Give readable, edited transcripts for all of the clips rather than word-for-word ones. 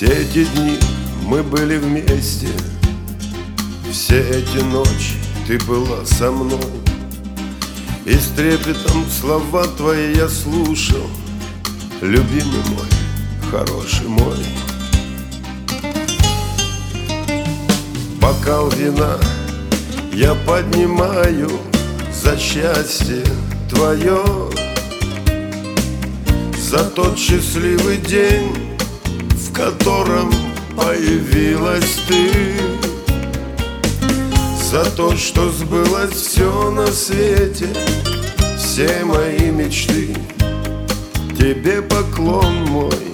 Все эти дни мы были вместе, все эти ночи ты была со мной, и с трепетом слова твои я слушал, любимый мой, хороший мой. Бокал вина я поднимаю за счастье твое, за тот счастливый день, в котором появилась ты, за то, что сбылось все на свете, все мои мечты. Тебе поклон мой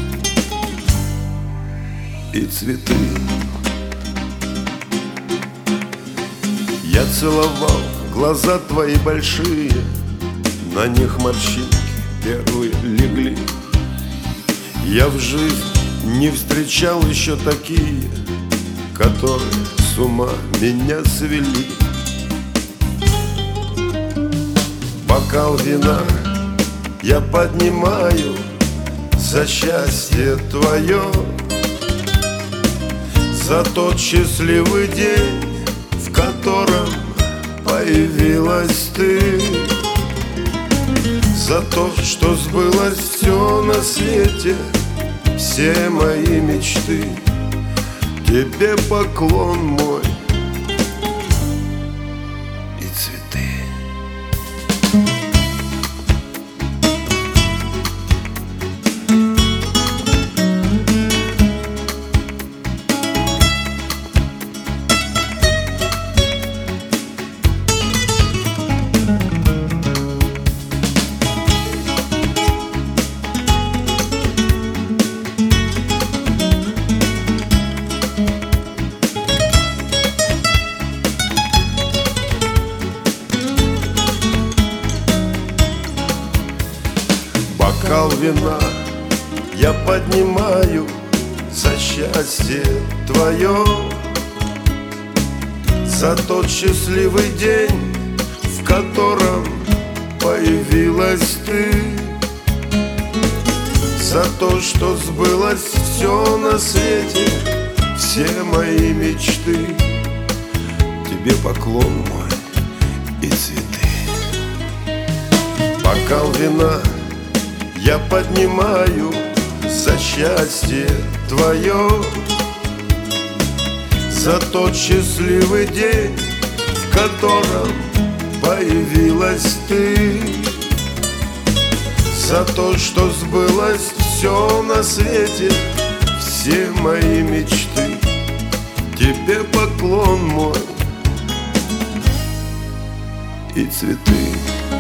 и цветы. Я целовал глаза твои большие, на них морщинки первые легли. Я в жизни не встречал еще такие, которые с ума меня свели. Бокал вина я поднимаю за счастье твое, за тот счастливый день, в котором появилась ты, за то, что сбылось все на свете, все мои мечты. Тебе поклон мой и цветы. Бокал вина я поднимаю за счастье твое, за тот счастливый день, в котором появилась ты, за то, что сбылось все на свете, все мои мечты. Тебе поклон мой и цветы. Бокал вина я поднимаю за счастье твое, за тот счастливый день, в котором появилась ты, за то, что сбылось все на свете, все мои мечты. Тебе поклон мой и цветы.